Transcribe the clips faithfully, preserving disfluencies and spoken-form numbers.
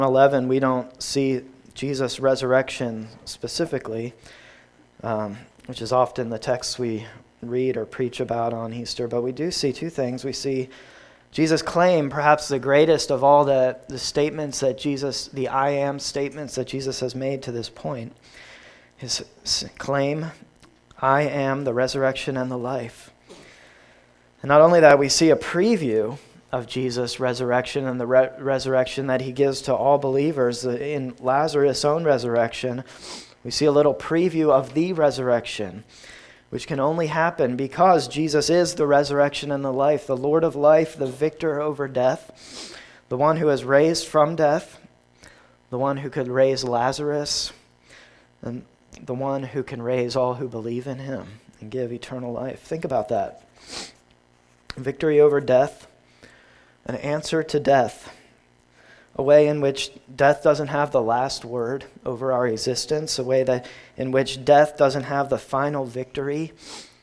eleven, we don't see Jesus' resurrection specifically, um, which is often the text we read or preach about on Easter, but we do see two things. We see Jesus' claim, perhaps the greatest of all the, the statements that Jesus, the I am statements that Jesus has made to this point. His claim, I am the resurrection and the life. And not only that, we see a preview of Jesus' resurrection and the re- resurrection that he gives to all believers. In Lazarus' own resurrection, we see a little preview of the resurrection, which can only happen because Jesus is the resurrection and the life, the Lord of life, the victor over death, the one who has raised from death, the one who could raise Lazarus, and the one who can raise all who believe in him and give eternal life. Think about that. Victory over death, an answer to death, a way in which death doesn't have the last word over our existence, a way that in which death doesn't have the final victory,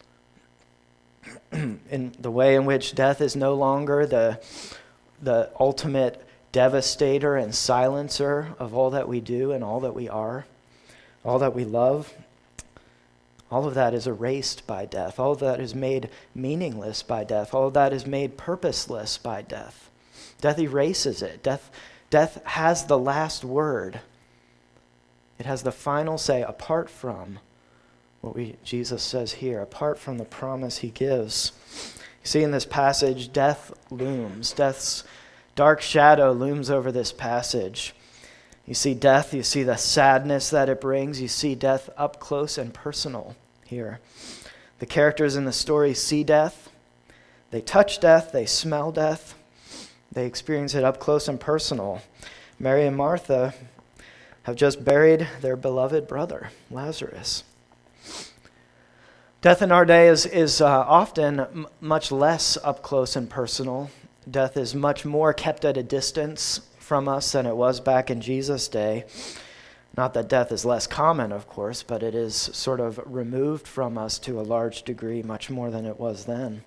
in the way in which death is no longer the, the ultimate devastator and silencer of all that we do and all that we are, all that we love. All of that is erased by death. All of that is made meaningless by death. All of that is made purposeless by death. Death erases it. Death Death has the last word. It has the final say apart from what we Jesus says here, apart from the promise he gives. You see in this passage, death looms. Death's dark shadow looms over this passage. You see death, you see the sadness that it brings. You see death up close and personal here. The characters in the story see death. They touch death. They smell death. They experience it up close and personal. Mary and Martha have just buried their beloved brother, Lazarus. Death in our day is, is uh, often m- much less up close and personal. Death is much more kept at a distance from us than it was back in Jesus' day. Not that death is less common, of course, but it is sort of removed from us to a large degree, much more than it was then.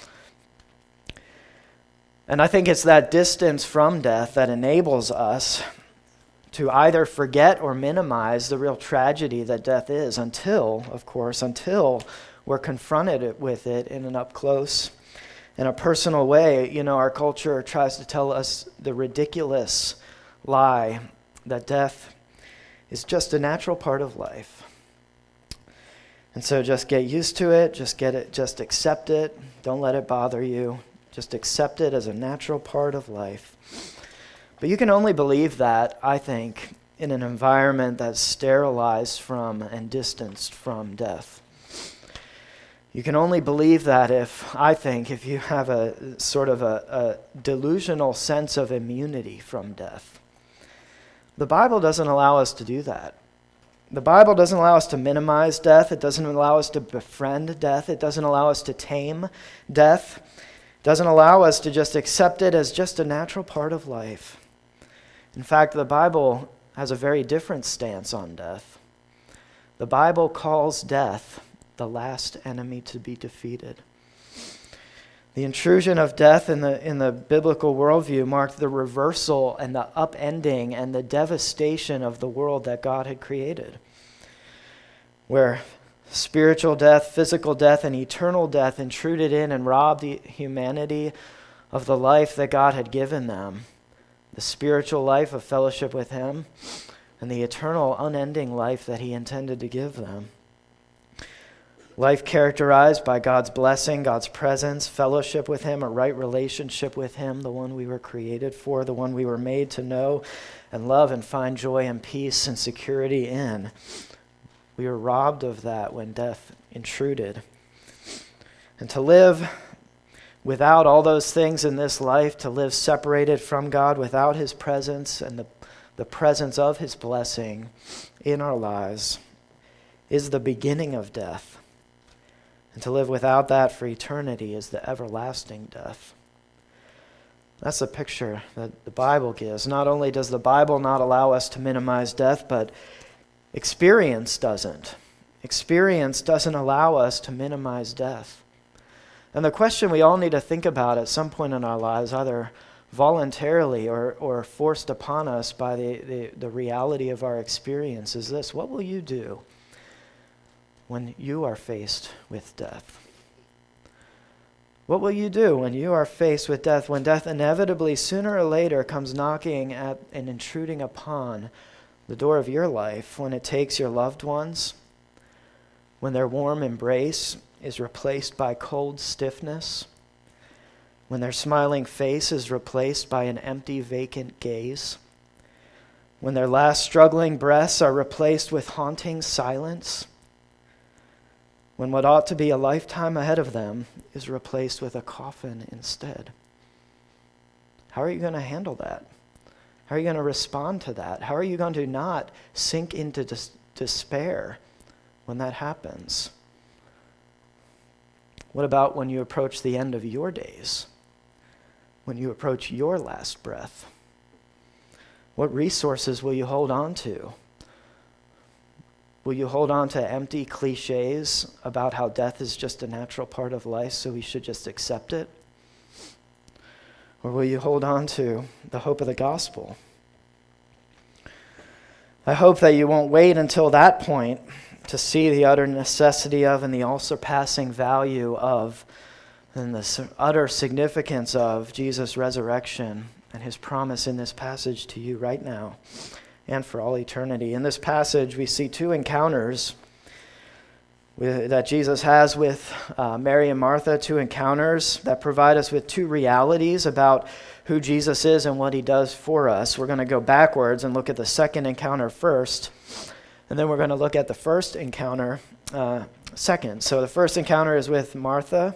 And I think it's that distance from death that enables us to either forget or minimize the real tragedy that death is until, of course, until we're confronted with it in an up-close in a personal way. You know, our culture tries to tell us the ridiculous lie that death is just a natural part of life. And so just get used to it, just get it, just accept it, don't let it bother you. Just accept it as a natural part of life. But you can only believe that, I think, in an environment that's sterilized from and distanced from death. You can only believe that if, I think, if you have a sort of a, a delusional sense of immunity from death. The Bible doesn't allow us to do that. The Bible doesn't allow us to minimize death. It doesn't allow us to befriend death. It doesn't allow us to tame death. It doesn't allow us to just accept it as just a natural part of life. In fact, the Bible has a very different stance on death. The Bible calls death the last enemy to be defeated. The intrusion of death in the in the biblical worldview marked the reversal and the upending and the devastation of the world that God had created, where spiritual death, physical death, and eternal death intruded in and robbed the humanity of the life that God had given them, the spiritual life of fellowship with him, and the eternal, unending life that he intended to give them. Life characterized by God's blessing, God's presence, fellowship with him, a right relationship with him, the one we were created for, the one we were made to know and love and find joy and peace and security in. We were robbed of that when death intruded. And to live without all those things in this life, to live separated from God without his presence and the, the presence of his blessing in our lives, is the beginning of death. And to live without that for eternity is the everlasting death. That's the picture that the Bible gives. Not only does the Bible not allow us to minimize death, but experience doesn't. Experience doesn't allow us to minimize death. And the question we all need to think about at some point in our lives, either voluntarily or, or forced upon us by the, the, the reality of our experience is this: what will you do when you are faced with death? What will you do when you are faced with death, when death inevitably, sooner or later, comes knocking at and intruding upon the door of your life, when it takes your loved ones, when their warm embrace is replaced by cold stiffness, when their smiling face is replaced by an empty, vacant gaze, when their last struggling breaths are replaced with haunting silence, when what ought to be a lifetime ahead of them is replaced with a coffin instead. How are you going to handle that? How are you going to respond to that? How are you going to not sink into dis- despair when that happens? What about when you approach the end of your days? When you approach your last breath? What resources will you hold on to? Will you hold on to empty cliches about how death is just a natural part of life, so we should just accept it? Or will you hold on to the hope of the gospel? I hope that you won't wait until that point to see the utter necessity of and the all-surpassing value of and the utter significance of Jesus' resurrection and his promise in this passage to you right now and for all eternity. In this passage, we see two encounters with, that Jesus has with uh, Mary and Martha, two encounters that provide us with two realities about who Jesus is and what he does for us. We're going to go backwards and look at the second encounter first, and then we're going to look at the first encounter uh, second. So the first encounter is with Martha.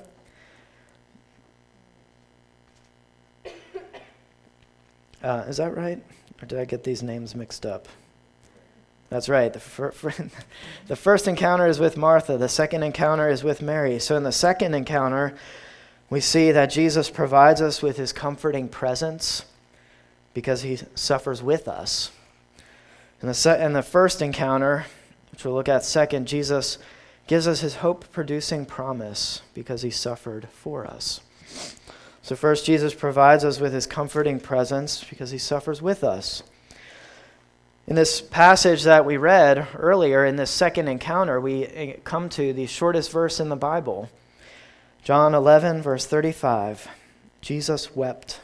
Uh, is that right? Or did I get these names mixed up? That's right. The, fir- the first encounter is with Martha. The second encounter is with Mary. So in the second encounter, we see that Jesus provides us with his comforting presence because he suffers with us. In the, se- in the first encounter, which we'll look at second, Jesus gives us his hope-producing promise because he suffered for us. So first, Jesus provides us with his comforting presence because he suffers with us. In this passage that we read earlier, in this second encounter, we come to the shortest verse in the Bible. John eleven, verse thirty-five. Jesus wept.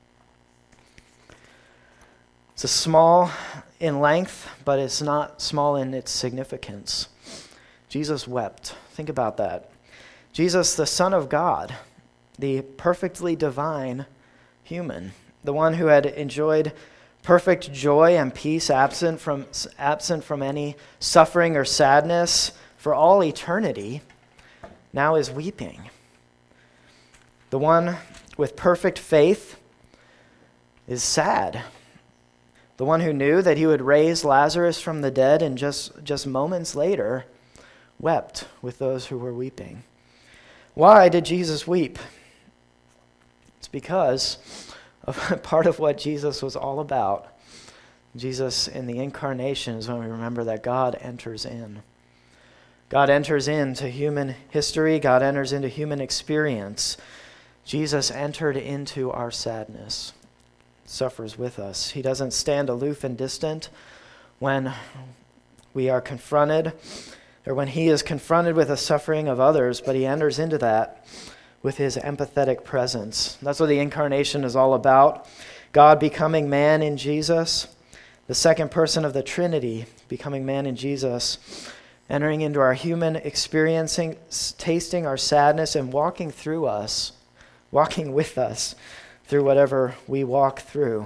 It's a small in length, but it's not small in its significance. Jesus wept. Think about that. Jesus, the Son of God, the perfectly divine human, the one who had enjoyed perfect joy and peace, absent from absent from any suffering or sadness for all eternity, now is weeping. The one with perfect faith is sad. The one who knew that he would raise Lazarus from the dead and just, just moments later wept with those who were weeping. Why did Jesus weep? It's because of part of what Jesus was all about. Jesus in the incarnation is when we remember that God enters in. God enters into human history. God enters into human experience. Jesus entered into our sadness, suffers with us. He doesn't stand aloof and distant when we are confronted, or when he is confronted with the suffering of others, but he enters into that with his empathetic presence. That's what the incarnation is all about. God becoming man in Jesus, the second person of the Trinity becoming man in Jesus, entering into our human experiencing, tasting our sadness and walking through us, walking with us through whatever we walk through.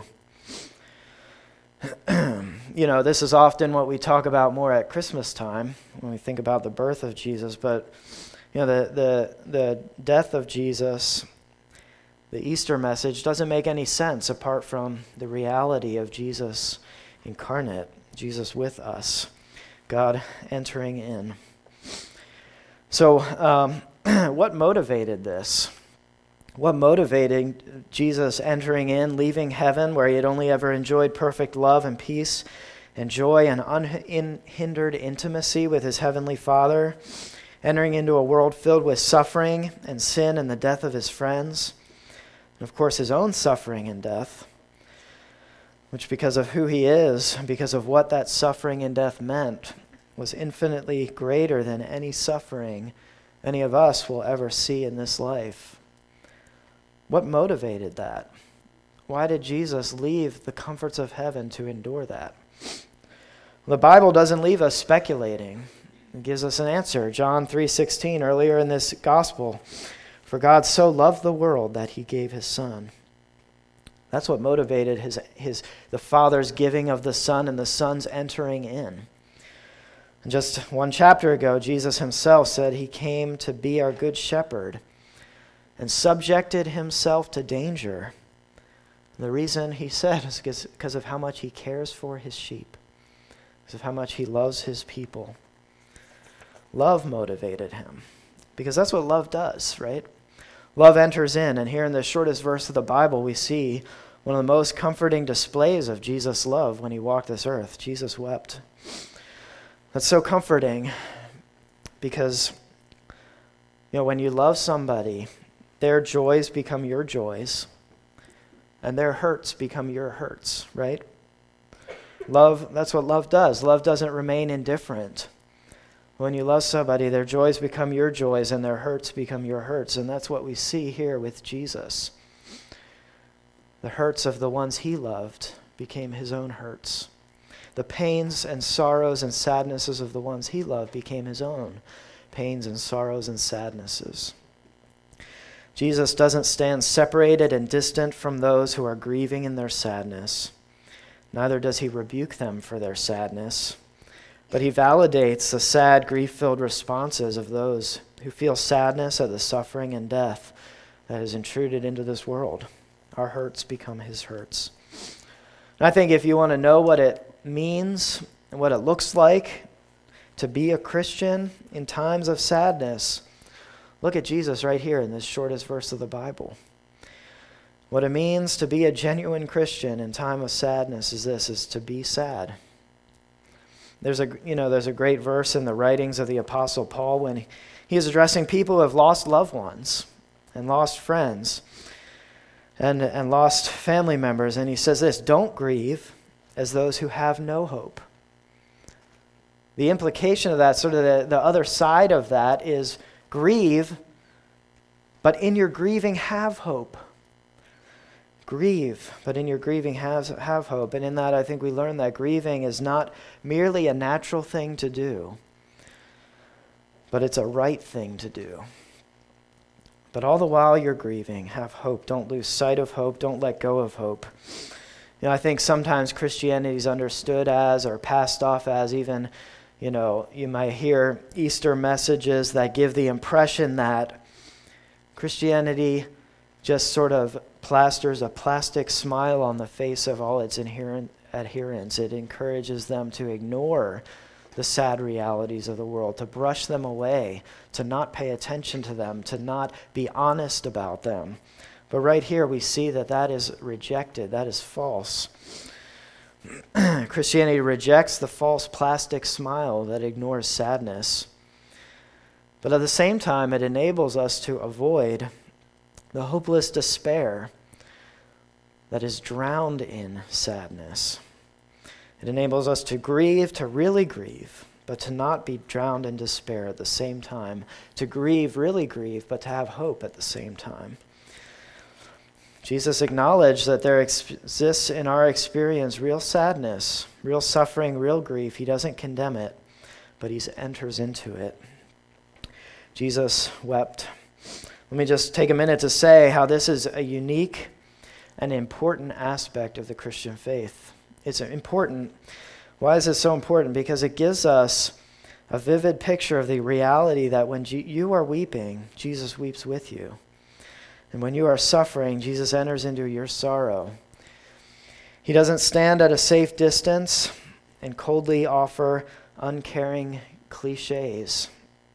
You know, this is often what we talk about more at Christmas time when we think about the birth of Jesus, but you know, the, the, the death of Jesus, the Easter message, doesn't make any sense apart from the reality of Jesus incarnate, Jesus with us, God entering in. So um, what motivated this? What motivated Jesus entering in, leaving heaven where he had only ever enjoyed perfect love and peace and joy and unhindered intimacy with his heavenly Father, entering into a world filled with suffering and sin and the death of his friends? And of course, his own suffering and death, which because of who he is, and because of what that suffering and death meant, was infinitely greater than any suffering any of us will ever see in this life. What motivated that? Why did Jesus leave the comforts of heaven to endure that? The Bible doesn't leave us speculating. It gives us an answer. John three sixteen, earlier in this gospel, for God so loved the world that he gave his Son. That's what motivated his, his the Father's giving of the Son and the Son's entering in. And just one chapter ago, Jesus himself said he came to be our good shepherd and subjected himself to danger. And the reason he said is because of how much he cares for his sheep, because of how much he loves his people. Love motivated him, because that's what love does, right? Love enters in, and here in the shortest verse of the Bible, we see one of the most comforting displays of Jesus' love when he walked this earth. Jesus wept. That's so comforting because, you know, when you love somebody, their joys become your joys, and their hurts become your hurts, right? Love, that's what love does. Love doesn't remain indifferent. When you love somebody, their joys become your joys and their hurts become your hurts. And that's what we see here with Jesus. The hurts of the ones he loved became his own hurts. The pains and sorrows and sadnesses of the ones he loved became his own pains and sorrows and sadnesses. Jesus doesn't stand separated and distant from those who are grieving in their sadness. Neither does he rebuke them for their sadness. But he validates the sad, grief-filled responses of those who feel sadness at the suffering and death that has intruded into this world. Our hurts become his hurts. And I think if you want to know what it means and what it looks like to be a Christian in times of sadness, look at Jesus right here in this shortest verse of the Bible. What it means to be a genuine Christian in time of sadness is this, is to be sad. There's a, you know, there's a great verse in the writings of the Apostle Paul when he is addressing people who have lost loved ones and lost friends and, and lost family members. And he says this, don't grieve as those who have no hope. The implication of that, sort of the, the other side of that is grieve, but in your grieving have hope. Grieve, but in your grieving have, have hope. And in that, I think we learn that grieving is not merely a natural thing to do, but it's a right thing to do. But all the while you're grieving, have hope. Don't lose sight of hope. Don't let go of hope. You know, I think sometimes Christianity is understood as or passed off as even, you know, you might hear Easter messages that give the impression that Christianity just sort of plasters a plastic smile on the face of all its adherent, adherents. It encourages them to ignore the sad realities of the world, to brush them away, to not pay attention to them, to not be honest about them. But right here we see that that is rejected. That is false. Christianity rejects the false plastic smile that ignores sadness. But at the same time, it enables us to avoid the hopeless despair that is drowned in sadness. It enables us to grieve, to really grieve, but to not be drowned in despair at the same time. To grieve, really grieve, but to have hope at the same time. Jesus acknowledged that there exists in our experience real sadness, real suffering, real grief. He doesn't condemn it, but he enters into it. Jesus wept. Let me just take a minute to say how this is a unique and important aspect of the Christian faith. It's important. Why is it so important? Because it gives us a vivid picture of the reality that when G- you are weeping, Jesus weeps with you. And when you are suffering, Jesus enters into your sorrow. He doesn't stand at a safe distance and coldly offer uncaring cliches.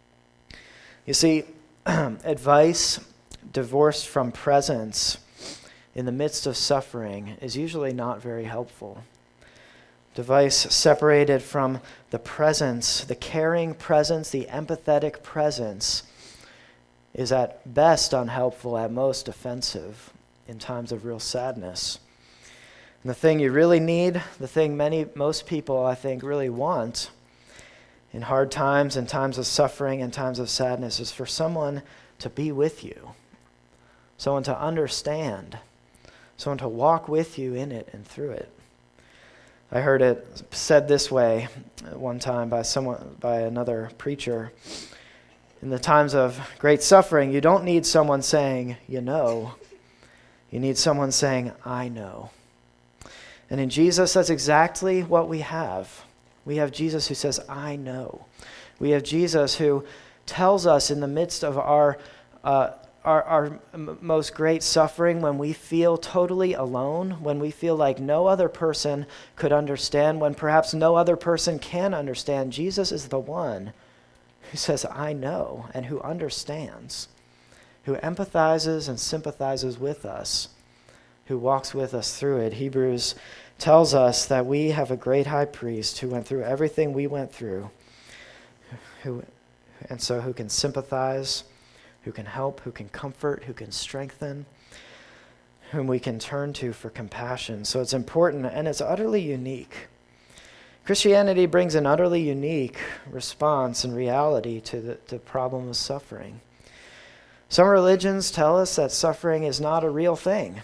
You see, advice divorced from presence in the midst of suffering is usually not very helpful. Advice separated from the presence, the caring presence, the empathetic presence, is at best unhelpful, at most offensive. in times of real sadness. And the thing you really need, the thing many, most people, I think, really want in hard times, in times of suffering, in times of sadness, is for someone to be with you, someone to understand, someone to walk with you in it and through it. I heard it said this way one time by someone, by another preacher. In the times of great suffering, you don't need someone saying, you know. You need someone saying, I know. And in Jesus, that's exactly what we have. We have Jesus who says, I know. We have Jesus who tells us in the midst of our uh, our, our m- most great suffering, when we feel totally alone, when we feel like no other person could understand, when perhaps no other person can understand, Jesus is the one who says, I know, and who understands, who empathizes and sympathizes with us, who walks with us through it. Hebrews tells us that we have a great high priest who went through everything we went through, who, and so who can sympathize, who can help, who can comfort, who can strengthen, whom we can turn to for compassion. So it's important, and it's utterly unique. Christianity brings an utterly unique response and reality to the, the problem of suffering. Some religions tell us that suffering is not a real thing,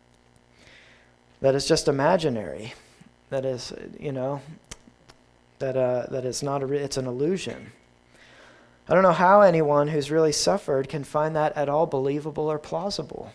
that it's just imaginary, that is, you know, that uh, that it's not a re- it's an illusion. I don't know how anyone who's really suffered can find that at all believable or plausible.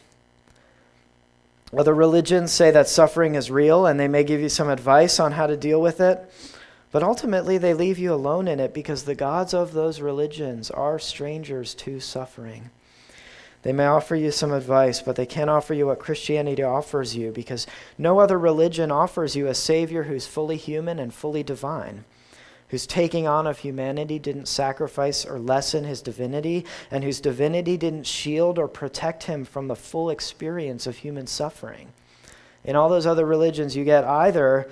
Other religions say that suffering is real, and they may give you some advice on how to deal with it, but ultimately they leave you alone in it because the gods of those religions are strangers to suffering. They may offer you some advice, but they can't offer you what Christianity offers you, because no other religion offers you a Savior who's fully human and fully divine, whose taking on of humanity didn't sacrifice or lessen his divinity, and whose divinity didn't shield or protect him from the full experience of human suffering. In all those other religions, you get either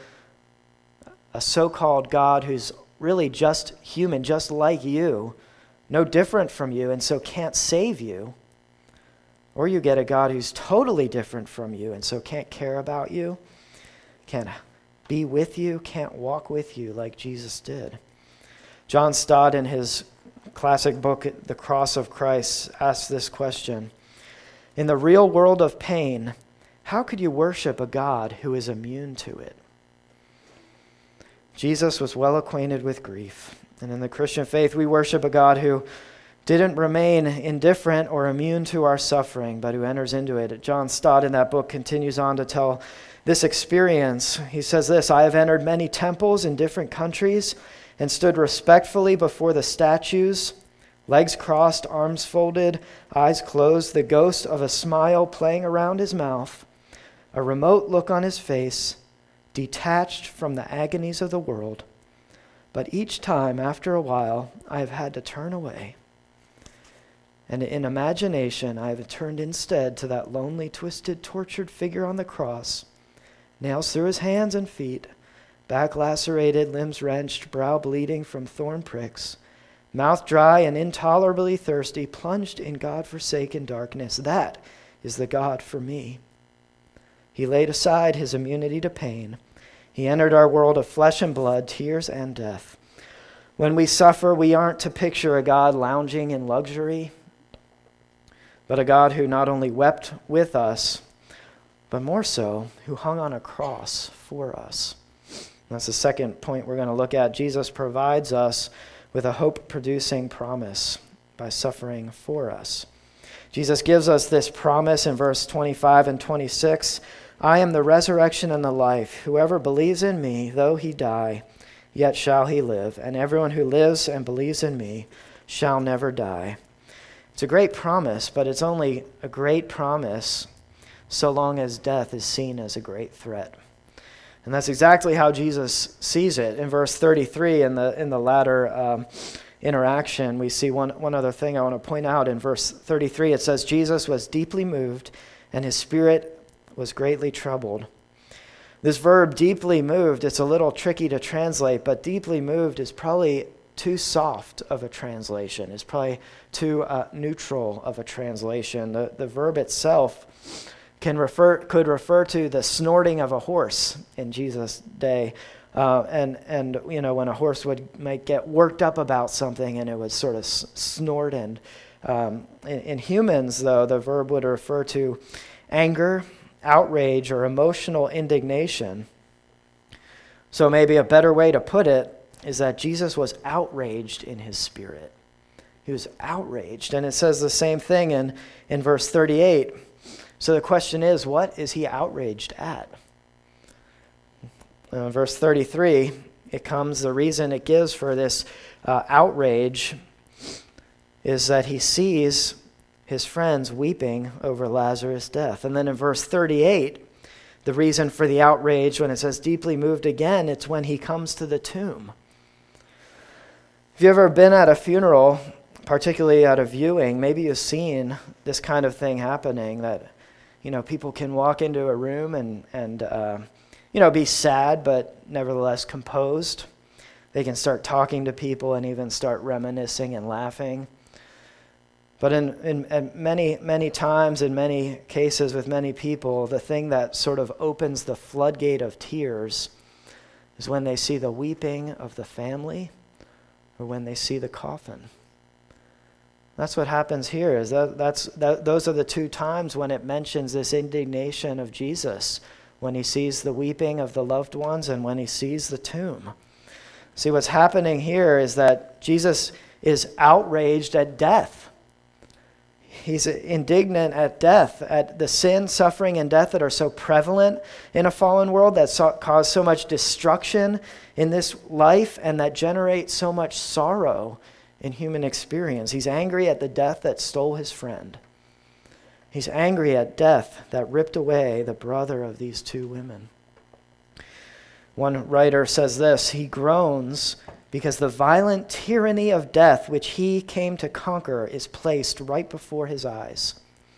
a so-called God who's really just human, just like you, no different from you, and so can't save you, or you get a God who's totally different from you and so can't care about you, can't be with you, can't walk with you like Jesus did. John Stott, in his classic book, The Cross of Christ, asks this question: in the real world of pain, how could you worship a God who is immune to it? Jesus was well acquainted with grief, and in the Christian faith, we worship a God who didn't remain indifferent or immune to our suffering, but who enters into it. John Stott in that book continues on to tell this experience. He says this: I have entered many temples in different countries and stood respectfully before the statues, legs crossed, arms folded, eyes closed, the ghost of a smile playing around his mouth, a remote look on his face, detached from the agonies of the world. But each time, after a while, I have had to turn away. And in imagination, I have turned instead to that lonely, twisted, tortured figure on the cross, nails through his hands and feet, back lacerated, limbs wrenched, brow bleeding from thorn pricks, mouth dry and intolerably thirsty, plunged in God-forsaken darkness. That is the God for me. He laid aside his immunity to pain. He entered our world of flesh and blood, tears and death. When we suffer, we aren't to picture a God lounging in luxury, but a God who not only wept with us, but more so, who hung on a cross for us. And that's the second point we're going to look at. Jesus provides us with a hope-producing promise by suffering for us. Jesus gives us this promise in verse twenty-five and twenty-six. I am the resurrection and the life. Whoever believes in me, though he die, yet shall he live. And everyone who lives and believes in me shall never die. It's a great promise, but it's only a great promise so long as death is seen as a great threat. And that's exactly how Jesus sees it. In verse thirty-three, in the in the latter um, interaction, we see one, one other thing I want to point out. In verse thirty-three, it says, Jesus was deeply moved, and his spirit was greatly troubled. This verb, deeply moved, it's a little tricky to translate, but deeply moved is probably too soft of a translation. It's probably too uh, neutral of a translation. The, the verb itself can refer could refer to the snorting of a horse in Jesus' day. Uh, and, and you know, when a horse would might get worked up about something and it would sort of s- snort. And um, in, in humans, though, the verb would refer to anger, outrage, or emotional indignation. So maybe a better way to put it is that Jesus was outraged in his spirit. He was outraged. And it says the same thing in, in verse thirty-eight. So the question is, what is he outraged at? Uh, verse thirty-three, it comes, the reason it gives for this uh, outrage is that he sees his friends weeping over Lazarus' death. And then in verse thirty-eight, the reason for the outrage, when it says deeply moved again, it's when he comes to the tomb. Have you ever been at a funeral, particularly at a viewing? Maybe you've seen this kind of thing happening, that, you know, people can walk into a room and, and uh, you know, be sad, but nevertheless composed. They can start talking to people and even start reminiscing and laughing. But in, in, in many, many times, in many cases with many people, the thing that sort of opens the floodgate of tears is when they see the weeping of the family or when they see the coffin. That's what happens here. Is that, that's, that, those are the two times when it mentions this indignation of Jesus, when he sees the weeping of the loved ones and when he sees the tomb. See, what's happening here is that Jesus is outraged at death. He's indignant at death, at the sin, suffering, and death that are so prevalent in a fallen world, that so, cause so much destruction in this life and that generate so much sorrow in human experience. He's angry at the death that stole his friend. He's angry at death that ripped away the brother of these two women. One writer says this, he groans because the violent tyranny of death which he came to conquer is placed right before his eyes.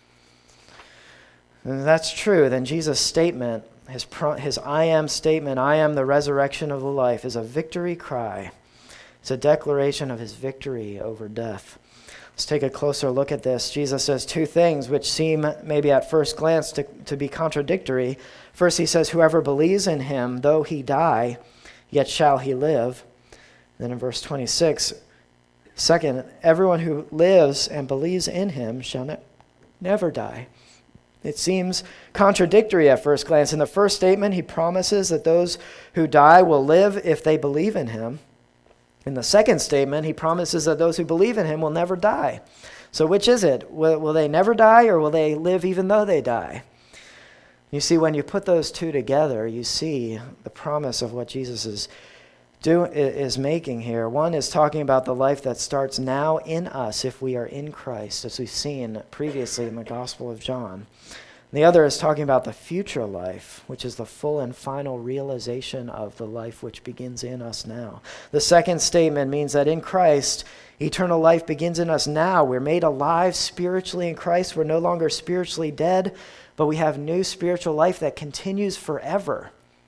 And if that's true, then Jesus' statement, his, pro- his I am statement, I am the resurrection of the life, is a victory cry. It's a declaration of his victory over death. Let's take a closer look at this. Jesus says two things which seem maybe at first glance to, to be contradictory. First, he says, whoever believes in him, though he die, yet shall he live. Then in verse twenty-six, second, everyone who lives and believes in him shall ne- never die. It seems contradictory at first glance. In the first statement, he promises that those who die will live if they believe in him. In the second statement, he promises that those who believe in him will never die. So which is it? Will, will they never die, or will they live even though they die? You see, when you put those two together, you see the promise of what Jesus is, do, is making here. One is talking about the life that starts now in us if we are in Christ, as we've seen previously in the Gospel of John. The other is talking about the future life, which is the full and final realization of the life which begins in us now. The second statement means that in Christ, eternal life begins in us now. We're made alive spiritually in Christ. We're no longer spiritually dead, but we have new spiritual life that continues forever,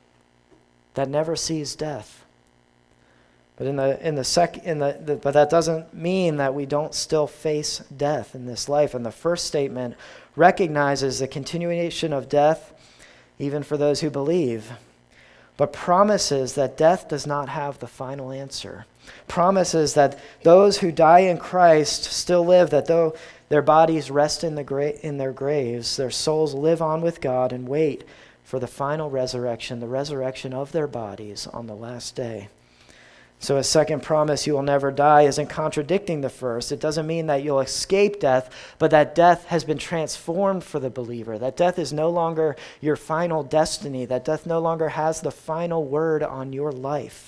that never sees death. But in the in the sec in the, the but that doesn't mean that we don't still face death in this life. And the first statement recognizes the continuation of death even for those who believe, but promises that death does not have the final answer. Promises that those who die in Christ still live, that though their bodies rest in the gra- in their graves, their souls live on with God and wait for the final resurrection, the resurrection of their bodies on the last day. So a second promise, you will never die, isn't contradicting the first. It doesn't mean that you'll escape death, but that death has been transformed for the believer. That death is no longer your final destiny. That death no longer has the final word on your life.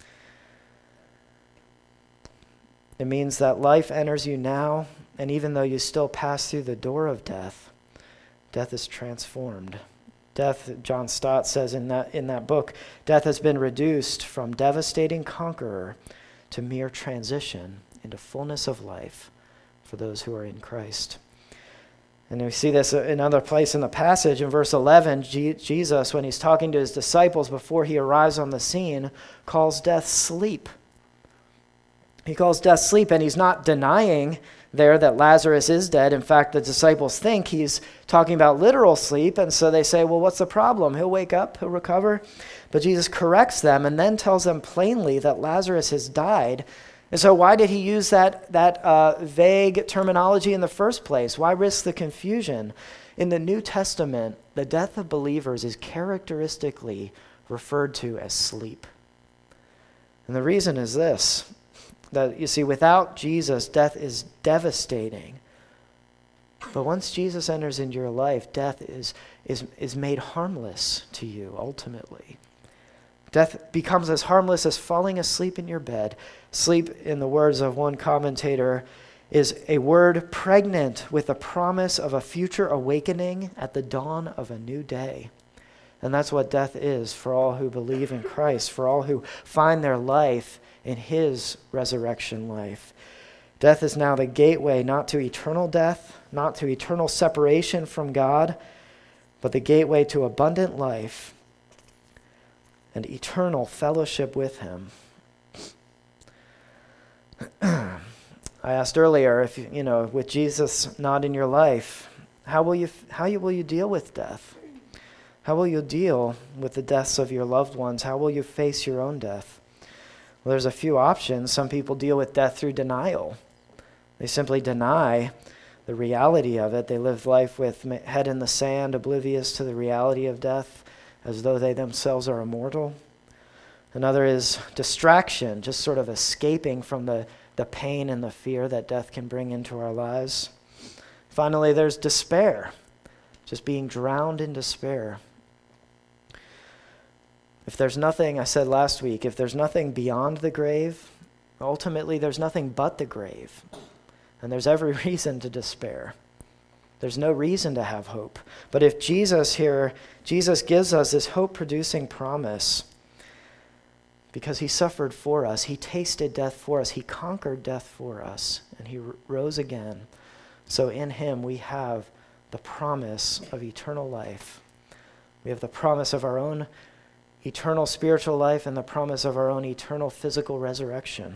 It means that life enters you now, and even though you still pass through the door of death, death is transformed. Death, John Stott says in that in that book, death has been reduced from devastating conqueror to mere transition into fullness of life for those who are in Christ. And we see this in another place in the passage. In verse eleven, G- Jesus, when he's talking to his disciples before he arrives on the scene, calls death sleep. He calls death sleep, and he's not denying there that Lazarus is dead. In fact, the disciples think he's talking about literal sleep, and so they say, well, what's the problem? He'll wake up, he'll recover. But Jesus corrects them and then tells them plainly that Lazarus has died. And so why did he use that, that uh, vague terminology in the first place? Why risk the confusion? In the New Testament, the death of believers is characteristically referred to as sleep. And the reason is this, that you see, without Jesus, death is devastating. But once Jesus enters into your life, death is, is, is made harmless to you, ultimately. Death becomes as harmless as falling asleep in your bed. Sleep, in the words of one commentator, is a word pregnant with the promise of a future awakening at the dawn of a new day. And that's what death is for all who believe in Christ, for all who find their life in his resurrection life. Death is now the gateway not to eternal death, not to eternal separation from God, but the gateway to abundant life and eternal fellowship with him. I asked earlier, if you know, with Jesus not in your life, how will you how will you deal with death? How will you deal with the deaths of your loved ones? How will you face your own death? Well, there's a few options. Some people deal with death through denial. They simply deny the reality of it. They live life with head in the sand, oblivious to the reality of death, as though they themselves are immortal. Another is distraction, just sort of escaping from the, the pain and the fear that death can bring into our lives. Finally, there's despair, just being drowned in despair. If there's nothing, I said last week, if there's nothing beyond the grave, ultimately there's nothing but the grave. And there's every reason to despair. There's no reason to have hope. But if Jesus here, Jesus gives us this hope-producing promise because he suffered for us, he tasted death for us, he conquered death for us, and he r- rose again. So in him we have the promise of eternal life. We have the promise of our own eternal spiritual life and the promise of our own eternal physical resurrection.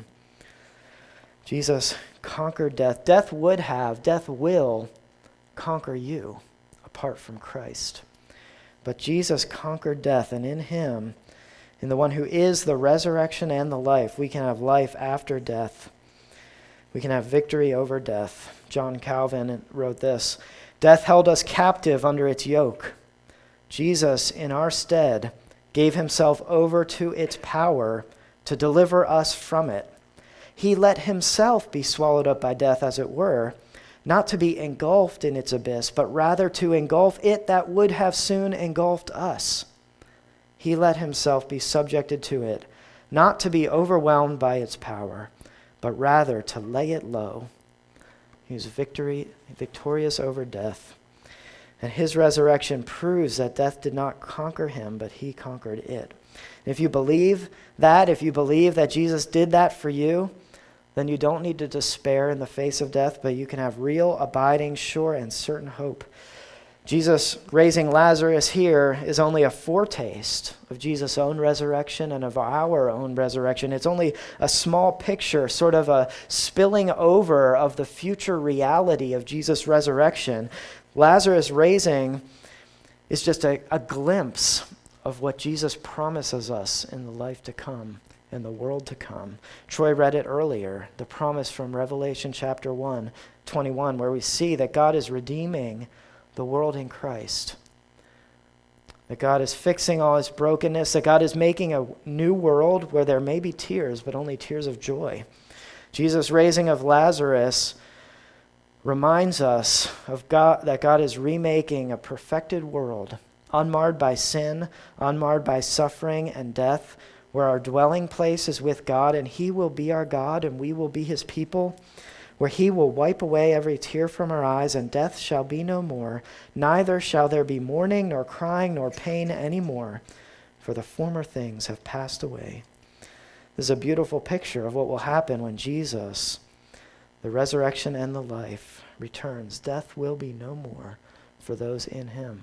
Jesus conquered death. Death would have, death will conquer you apart from Christ. But Jesus conquered death, and in him, in the one who is the resurrection and the life, we can have life after death. We can have victory over death. John Calvin wrote this, "Death held us captive under its yoke. Jesus, in our stead, gave himself over to its power to deliver us from it. He let himself be swallowed up by death, as it were, not to be engulfed in its abyss, but rather to engulf it that would have soon engulfed us. He let himself be subjected to it, not to be overwhelmed by its power, but rather to lay it low." He was victory, victorious over death. And his resurrection proves that death did not conquer him, but he conquered it. If you believe that, if you believe that Jesus did that for you, then you don't need to despair in the face of death, but you can have real, abiding, sure, and certain hope. Jesus raising Lazarus here is only a foretaste of Jesus' own resurrection and of our own resurrection. It's only a small picture, sort of a spilling over of the future reality of Jesus' resurrection. Lazarus raising is just a, a glimpse of what Jesus promises us in the life to come, in the world to come. Troy read it earlier, the promise from Revelation chapter one, twenty-one, where we see that God is redeeming the world in Christ. That God is fixing all his brokenness, that God is making a new world where there may be tears, but only tears of joy. Jesus' raising of Lazarus reminds us of God, that God is remaking a perfected world, unmarred by sin, unmarred by suffering and death, where our dwelling place is with God, and he will be our God, and we will be his people, where he will wipe away every tear from our eyes, and death shall be no more. Neither shall there be mourning, nor crying, nor pain any more, for the former things have passed away. This is a beautiful picture of what will happen when Jesus, the resurrection and the life, returns. Death will be no more for those in him.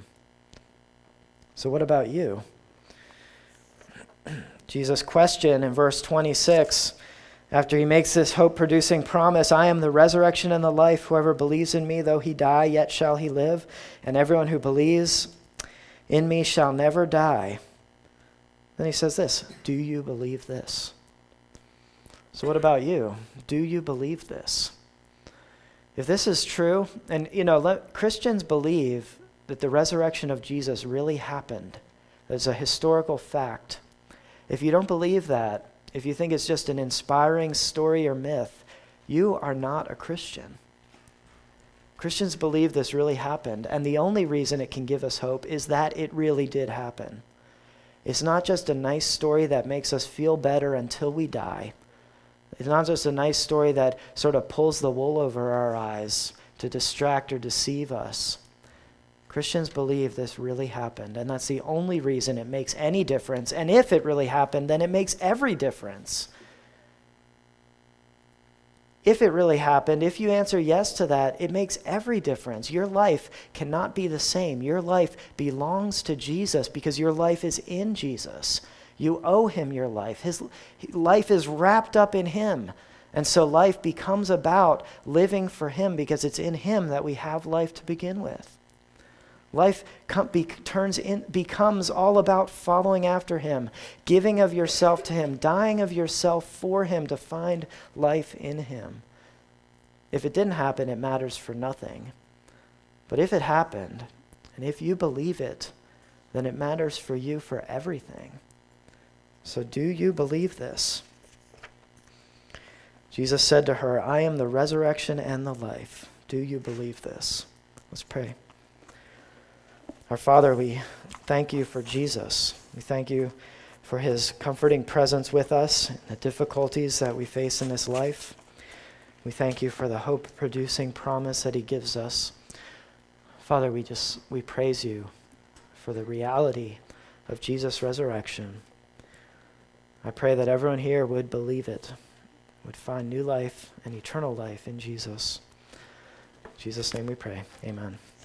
So what about you? Jesus' question in verse twenty-six After he makes this hope-producing promise, I am the resurrection and the life. Whoever believes in me, though he die, yet shall he live. And everyone who believes in me shall never die. Then he says this, do you believe this? So what about you? Do you believe this? If this is true, and you know, let, Christians believe that the resurrection of Jesus really happened. It's a historical fact. If you don't believe that, if you think it's just an inspiring story or myth, you are not a Christian. Christians believe this really happened, and the only reason it can give us hope is that it really did happen. It's not just a nice story that makes us feel better until we die. It's not just a nice story that sort of pulls the wool over our eyes to distract or deceive us. Christians believe this really happened, and that's the only reason it makes any difference. And if it really happened, then it makes every difference. If it really happened, if you answer yes to that, it makes every difference. Your life cannot be the same. Your life belongs to Jesus because your life is in Jesus. You owe him your life. His life is wrapped up in him. And so life becomes about living for him because it's in him that we have life to begin with. Life com- be- turns in, becomes all about following after him, giving of yourself to him, dying of yourself for him to find life in him. If it didn't happen, it matters for nothing. But if it happened, and if you believe it, then it matters for you for everything. So do you believe this? Jesus said to her, I am the resurrection and the life. Do you believe this? Let's pray. Our Father, we thank you for Jesus. We thank you for his comforting presence with us in the difficulties that we face in this life. We thank you for the hope-producing promise that he gives us. Father, we just, we praise you for the reality of Jesus' resurrection. I pray that everyone here would believe it, would find new life and eternal life in Jesus. In Jesus' name we pray. Amen.